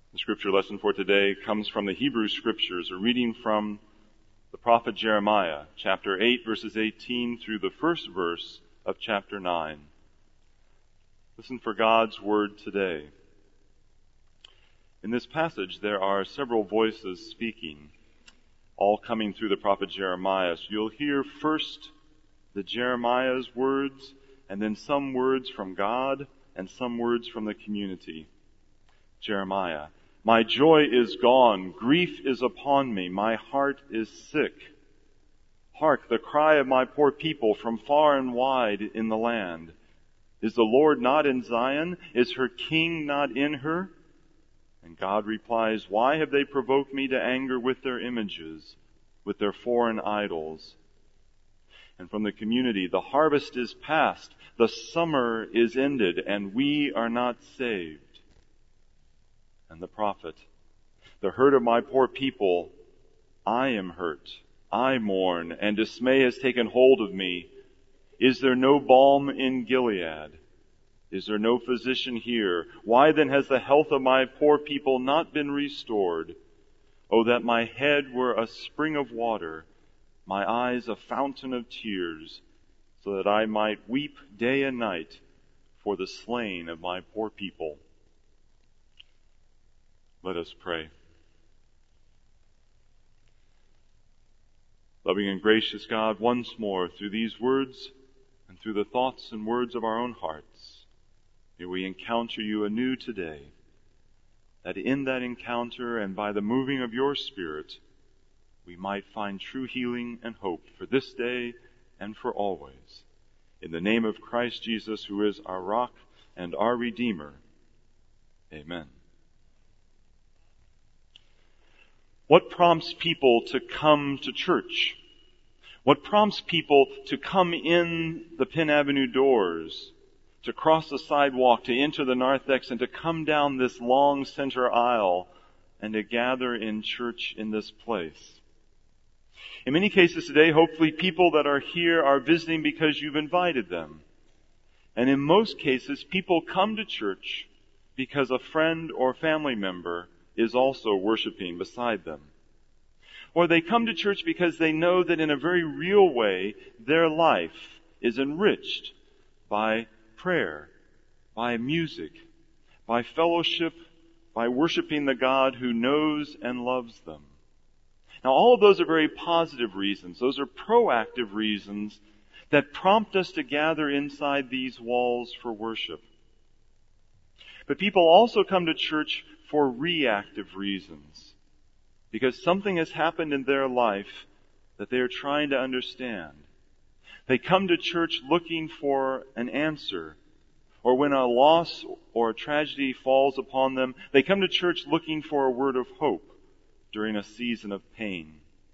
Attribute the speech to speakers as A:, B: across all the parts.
A: The scripture lesson for today comes from the Hebrew Scriptures, a reading from the prophet Jeremiah, chapter 8, verses 18 through the first verse of chapter 9. Listen for God's word today. In this passage, there are several voices speaking, all coming through the prophet Jeremiah. So you'll hear first the Jeremiah's words, and then some words from God, and some words from the community. Jeremiah, my joy is gone, grief is upon me, my heart is sick. Hark, the cry of my poor people from far and wide in the land. Is the Lord not in Zion? Is her king not in her? And God replies, why have they provoked me to anger with their images, with their foreign idols? And from the community, the harvest is past, the summer is ended, and we are not saved. And the prophet, the hurt of my poor people, I am hurt, I mourn, and dismay has taken hold of me. Is there no balm in Gilead? Is there no physician here? Why then has the health of my poor people not been restored? Oh, that my head were a spring of water, my eyes a fountain of tears, so that I might weep day and night for the slain of my poor people. Let us pray. Loving and gracious God, once more, through these words and through the thoughts and words of our own hearts, may we encounter you anew today, that in that encounter and by the moving of your Spirit, we might find true healing and hope for this day and for always. In the name of Christ Jesus, who is our rock and our Redeemer. Amen. What prompts people to come to church? What prompts people to come in the Penn Avenue doors, to cross the sidewalk, to enter the narthex, and to come down this long center aisle and to gather in church in this place? In many cases today, hopefully people that are here are visiting because you've invited them. And in most cases, people come to church because a friend or family member is also worshiping beside them. Or they come to church because they know that in a very real way, their life is enriched by prayer, by music, by fellowship, by worshiping the God who knows and loves them. Now, all of those are very positive reasons. Those are proactive reasons that prompt us to gather inside these walls for worship. But people also come to church for reactive reasons, because something has happened in their life that they are trying to understand. They come to church looking for an answer, or when a loss or a tragedy falls upon them, they come to church looking for a word of hope during a season of pain.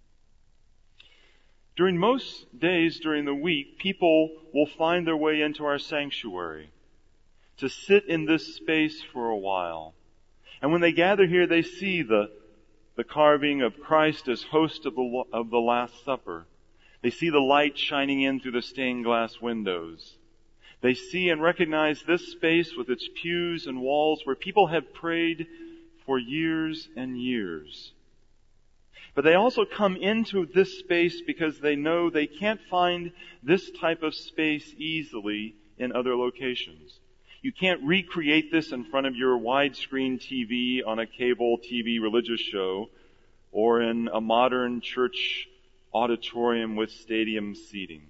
A: During most days during the week, people will find their way into our sanctuary to sit in this space for a while. And when they gather here, they see the carving of Christ as host of the Last Supper. They see the light shining in through the stained glass windows. They see and recognize this space with its pews and walls where people have prayed for years and years. But they also come into this space because they know they can't find this type of space easily in other locations. You can't recreate this in front of your widescreen TV on a cable TV religious show or in a modern church auditorium with stadium seating.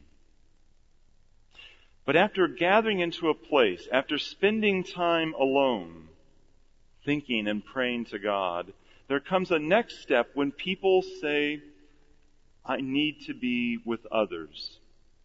A: But after gathering into a place, after spending time alone, thinking and praying to God, there comes a next step when people say, I need to be with others.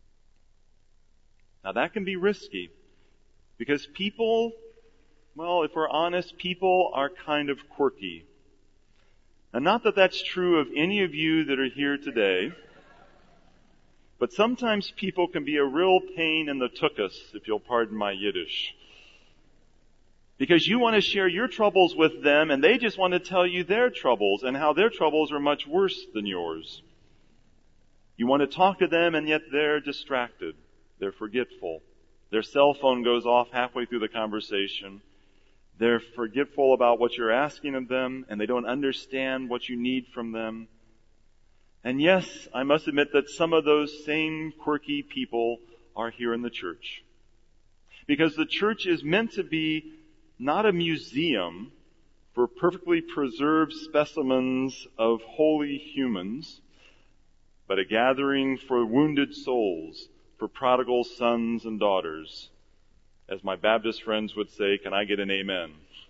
A: Now that can be risky. Because people, well, if we're honest, people are kind of quirky. And not that that's true of any of you that are here today, but sometimes people can be a real pain in the tuchus, if you'll pardon my Yiddish. Because you want to share your troubles with them, and they just want to tell you their troubles and how their troubles are much worse than yours. You want to talk to them, and yet they're distracted. They're forgetful. Their cell phone goes off halfway through the conversation. They're forgetful about what you're asking of them, and they don't understand what you need from them. And yes, I must admit that some of those same quirky people are here in the church. Because the church is meant to be not a museum for perfectly preserved specimens of holy humans, but a gathering for wounded souls, for prodigal sons and daughters. As my Baptist friends would say, can I get an amen?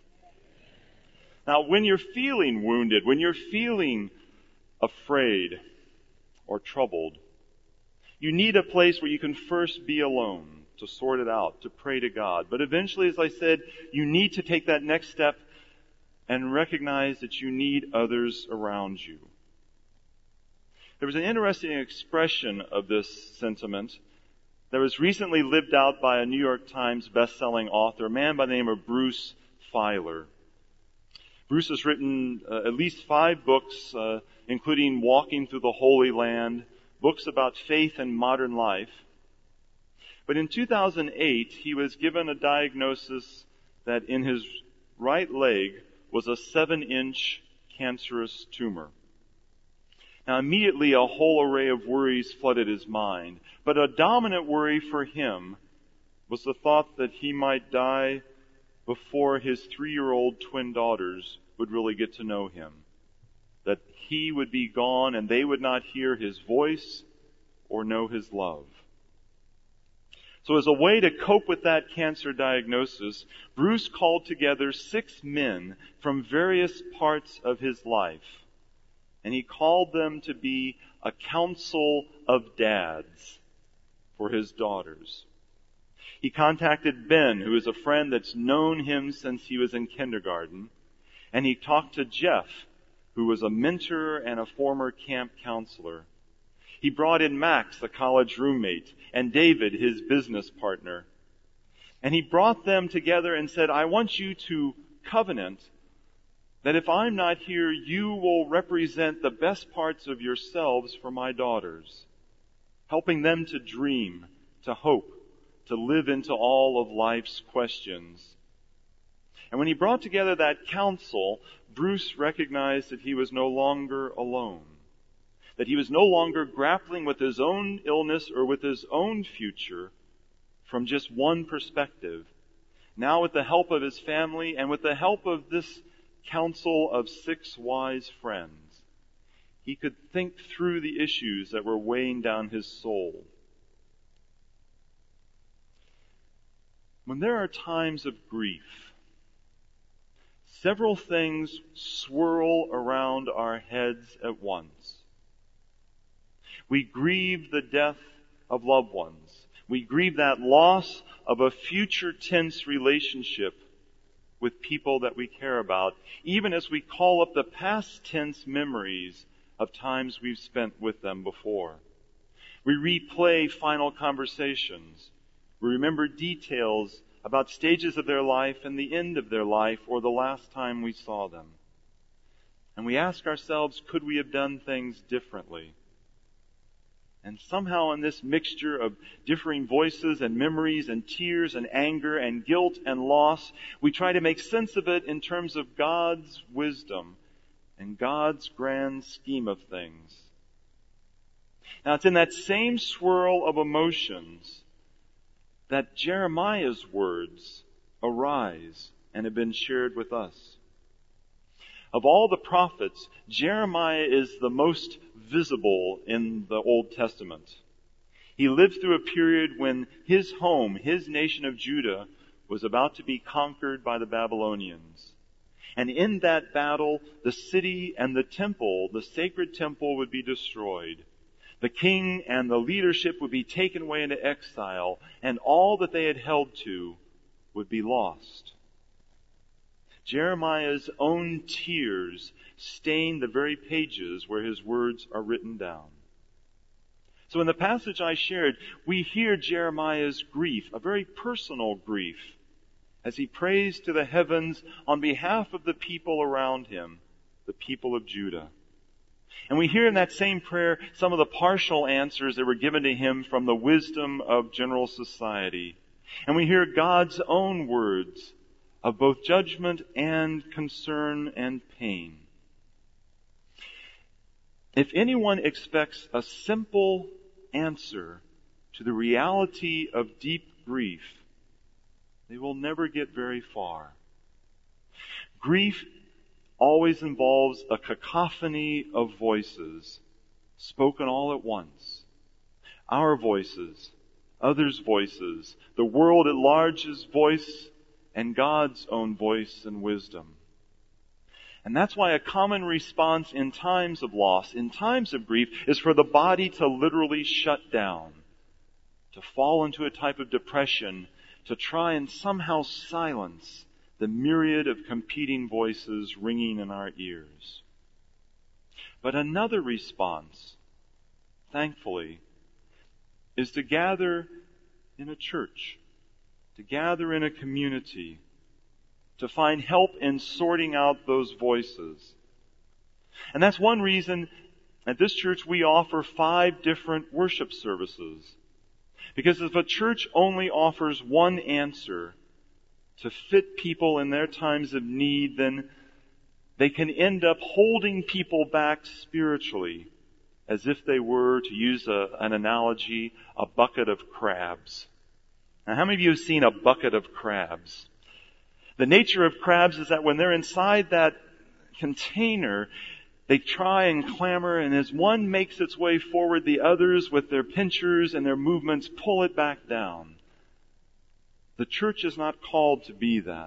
A: Now, when you're feeling wounded, when you're feeling afraid or troubled, you need a place where you can first be alone to sort it out, to pray to God. But eventually, as I said, you need to take that next step and recognize that you need others around you. There was an interesting expression of this sentiment that was recently lived out by a New York Times best-selling author, a man by the name of Bruce Feiler. Bruce has written at least 5 books, including Walking Through the Holy Land, books about faith and modern life. But in 2008, he was given a diagnosis that in his right leg was a 7-inch cancerous tumor. Now immediately a whole array of worries flooded his mind. But a dominant worry for him was the thought that he might die before his 3-year-old twin daughters would really get to know him. That he would be gone and they would not hear his voice or know his love. So as a way to cope with that cancer diagnosis, Bruce called together 6 men from various parts of his life. And he called them to be a council of dads for his daughters. He contacted Ben, who is a friend that's known him since he was in kindergarten. And he talked to Jeff, who was a mentor and a former camp counselor. He brought in Max, the college roommate, and David, his business partner. And he brought them together and said, I want you to covenant that if I'm not here, you will represent the best parts of yourselves for my daughters, helping them to dream, to hope, to live into all of life's questions. And when he brought together that council, Bruce recognized that he was no longer alone, that he was no longer grappling with his own illness or with his own future from just one perspective. Now with the help of his family and with the help of this council of 6 wise friends, he could think through the issues that were weighing down his soul. When there are times of grief, several things swirl around our heads at once. We grieve the death of loved ones. We grieve that loss of a future tense relationship with people that we care about, even as we call up the past tense memories of times we've spent with them before. We replay final conversations. We remember details about stages of their life and the end of their life or the last time we saw them. And we ask ourselves, could we have done things differently? And somehow in this mixture of differing voices and memories and tears and anger and guilt and loss, we try to make sense of it in terms of God's wisdom and God's grand scheme of things. Now it's in that same swirl of emotions that Jeremiah's words arise and have been shared with us. Of all the prophets, Jeremiah is the most visible in the Old Testament. He lived through a period when his home, his nation of Judah, was about to be conquered by the Babylonians. And in that battle, the city and the temple, the sacred temple, would be destroyed. The king and the leadership would be taken away into exile, and all that they had held to would be lost. Jeremiah's own tears stain the very pages where his words are written down. So in the passage I shared, we hear Jeremiah's grief, a very personal grief, as he prays to the heavens on behalf of the people around him, the people of Judah. And we hear in that same prayer some of the partial answers that were given to him from the wisdom of general society. And we hear God's own words of both judgment and concern and pain. If anyone expects a simple answer to the reality of deep grief, they will never get very far. Grief always involves a cacophony of voices spoken all at once. Our voices, others' voices, the world at large's voice, and God's own voice and wisdom. And that's why a common response in times of loss, in times of grief, is for the body to literally shut down, to fall into a type of depression, to try and somehow silence the myriad of competing voices ringing in our ears. But another response, thankfully, is to gather in a church, to gather in a community, to find help in sorting out those voices. And that's one reason at this church we offer 5 different worship services. Because if a church only offers one answer to fit people in their times of need, then they can end up holding people back spiritually, as if they were, to use an analogy, a bucket of crabs. Now, how many of you have seen a bucket of crabs? The nature of crabs is that when they're inside that container, they try and clamor, and as one makes its way forward, the others, with their pinchers and their movements, pull it back down. The church is not called to be that,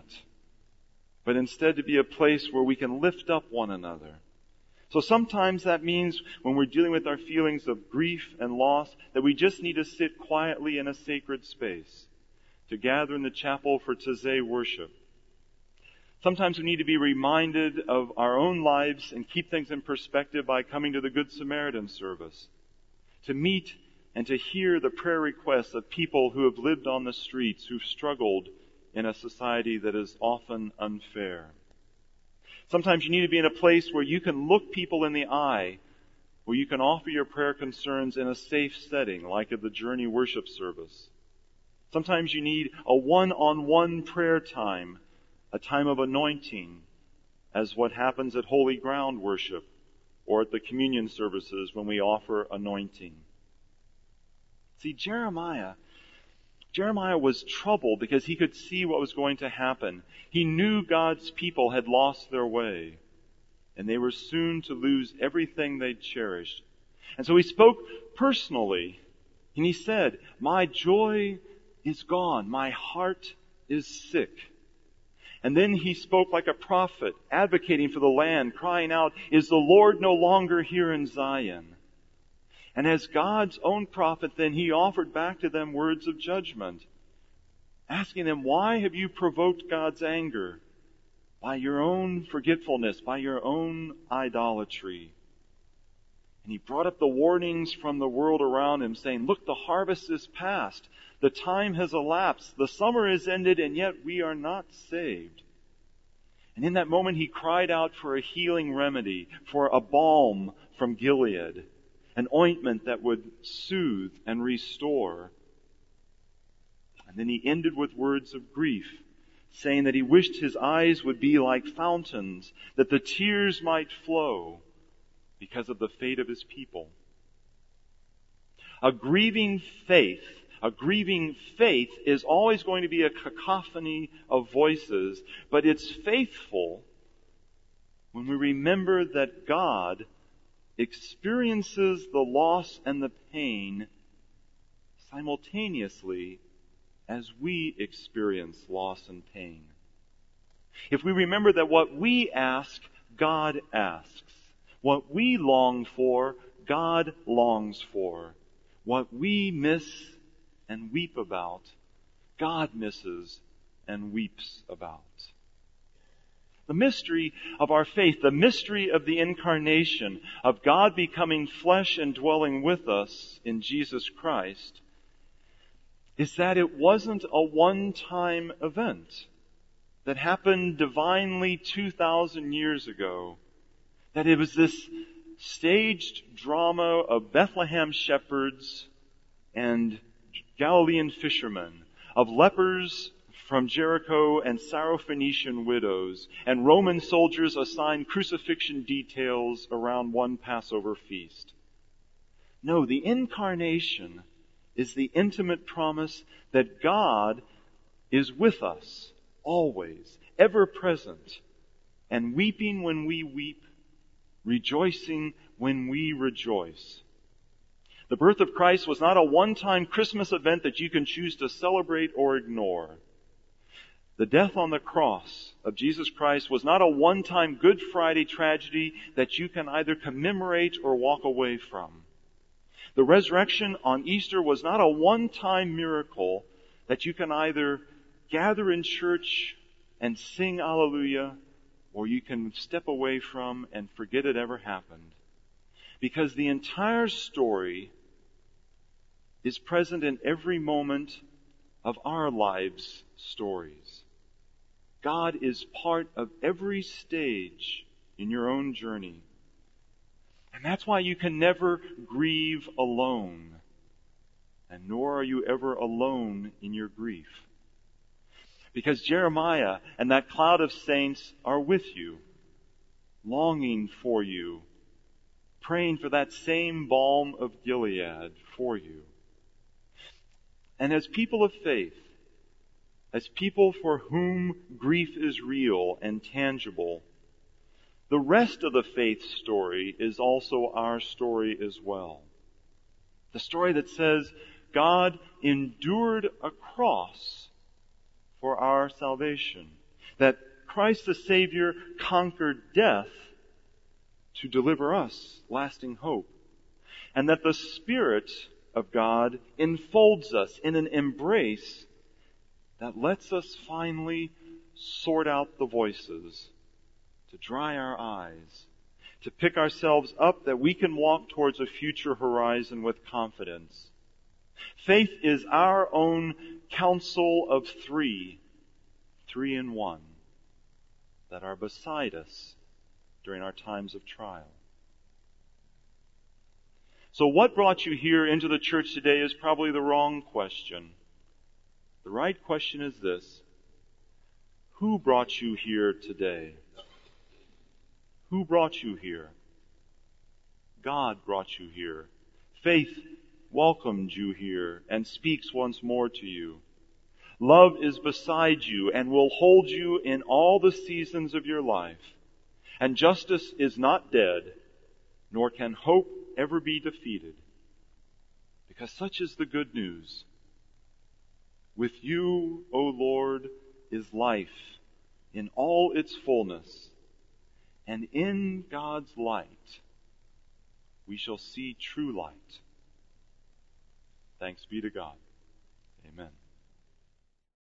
A: but instead to be a place where we can lift up one another. So sometimes that means when we're dealing with our feelings of grief and loss, that we just need to sit quietly in a sacred space, to gather in the chapel for Taizé worship. Sometimes we need to be reminded of our own lives and keep things in perspective by coming to the Good Samaritan service, to meet and to hear the prayer requests of people who have lived on the streets, who've struggled in a society that is often unfair. Sometimes you need to be in a place where you can look people in the eye, where you can offer your prayer concerns in a safe setting, like at the Journey worship service. Sometimes you need a one-on-one prayer time, a time of anointing, as what happens at Holy Ground worship or at the communion services when we offer anointing. See, Jeremiah was troubled because he could see what was going to happen. He knew God's people had lost their way, and they were soon to lose everything they'd cherished. And so he spoke personally, and he said, "My joy is gone. My heart is sick." And then he spoke like a prophet, advocating for the land, crying out, "Is the Lord no longer here in Zion?" And as God's own prophet, then he offered back to them words of judgment, asking them, "Why have you provoked God's anger? By your own forgetfulness, by your own idolatry." And he brought up the warnings from the world around him, saying, "Look, the harvest is past. The time has elapsed. The summer is ended, and yet we are not saved." And in that moment he cried out for a healing remedy, for a balm from Gilead, an ointment that would soothe and restore. And then he ended with words of grief, saying that he wished his eyes would be like fountains, that the tears might flow because of the fate of his people. A grieving faith is always going to be a cacophony of voices, but it's faithful when we remember that God experiences the loss and the pain simultaneously as we experience loss and pain. If we remember that what we ask, God asks. What we long for, God longs for. What we miss and weep about, God misses and weeps about. The mystery of our faith, the mystery of the incarnation, of God becoming flesh and dwelling with us in Jesus Christ, is that it wasn't a one-time event that happened divinely 2,000 years ago. That it was this staged drama of Bethlehem shepherds and Galilean fishermen, of lepers from Jericho and Syrophoenician widows, and Roman soldiers assigned crucifixion details around one Passover feast. No, the incarnation is the intimate promise that God is with us always, ever present, and weeping when we weep, rejoicing when we rejoice. The birth of Christ was not a one-time Christmas event that you can choose to celebrate or ignore. The death on the cross of Jesus Christ was not a one-time Good Friday tragedy that you can either commemorate or walk away from. The resurrection on Easter was not a one-time miracle that you can either gather in church and sing Alleluia, or you can step away from and forget it ever happened. Because the entire story is present in every moment of our lives' stories. God is part of every stage in your own journey. And that's why you can never grieve alone. And nor are you ever alone in your grief. Because Jeremiah and that cloud of saints are with you, longing for you, praying for that same balm of Gilead for you. And as people of faith, as people for whom grief is real and tangible, the rest of the faith story is also our story as well. The story that says God endured a cross for our salvation. That Christ the Savior conquered death to deliver us lasting hope. And that the Spirit of God enfolds us in an embrace that lets us finally sort out the voices, to dry our eyes, to pick ourselves up that we can walk towards a future horizon with confidence. Faith is our own council of three in one, that are beside us during our times of trial. So what brought you here into the church today is probably the wrong question. The right question is this: who brought you here today? Who brought you here? God brought you here. Faith welcomed you here and speaks once more to you. Love is beside you and will hold you in all the seasons of your life. And justice is not dead, nor can hope ever be defeated. Because such is the good news. With you, O Lord, is life in all its fullness. And in God's light, we shall see true light. Thanks be to God. Amen.